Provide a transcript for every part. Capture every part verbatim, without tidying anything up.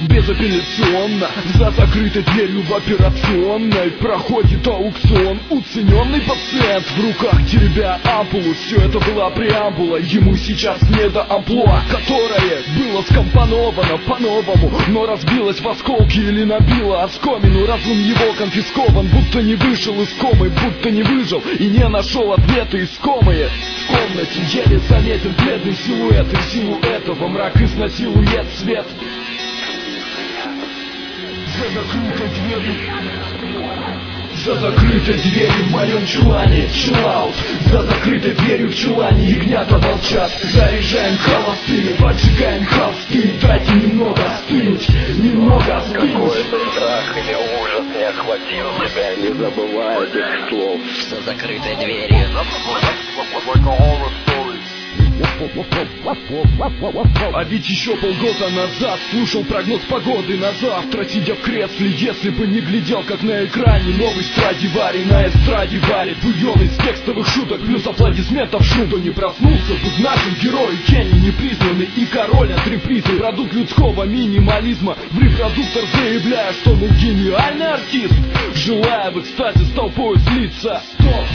безапелляционно. За закрытой дверью в операционной проходит аукцион. Уцененный пациент в руках теребя ампулу. Все это была преамбула, ему сейчас не до амплуа, которое было скомпоновано по-новому, но разбилось в осколки или набило оскомину. Разум его конфискован, будто не вышел из комы, будто не выжил и не нашел ответы искомые. В комнате еле заметен бледный силуэт, и в силу этого мрак изнасилует свет. За закрытой дверью, за закрытой дверью в моем чулане, чиллаут. За закрытой дверью в чулане ягнята молчат. Заряжаем холостыми, поджигаем холсты. Дайте немного остынуть, немного остынуть. Какой-то страх или ужас не охватил тебя, не забывая этих слов. За закрытой дверью. А ведь еще полгода назад слушал прогноз погоды на завтра, сидя в кресле, если бы не глядел, как на экране новый Страдивари на эстраде варит бульон из текстовых шуток плюс аплодисментов шум. Кто не проснулся бы в нашем герое Кенни непризнанный и король от репризы, продукт людского минимализма. В репродуктор заявляя, что мол гениальный артист, желая в экстазе с толпой слиться. Стоп!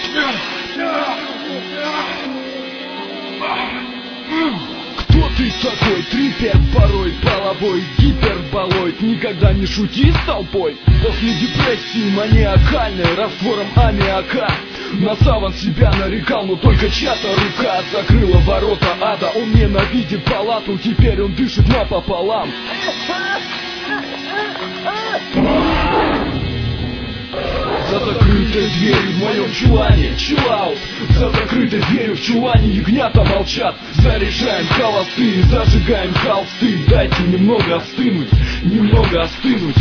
Кто ты такой? Трипер порой, половой гиперболоид. Никогда не шути с толпой. После депрессии маниакальной раствором аммиака на саван себя нарекал, но только чья-то рука закрыла ворота ада. Он ненавидит палату, теперь он дышит напополам. За закрытой дверью в моем чулане, чиллаут. За закрытой дверью в чулане ягнята молчат. Заряжаем холосты, зажигаем холсты. Дайте немного остынуть, немного остынуть.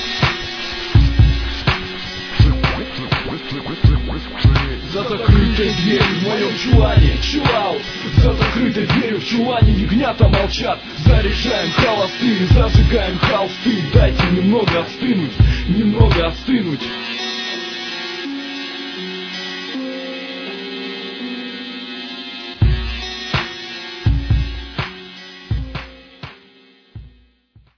За закрытой дверью в моем чулане, чиллаут. За закрытой дверью в чулане ягнята молчат. Заряжаем холосты, зажигаем холсты. Дайте немного остынуть, немного остынуть.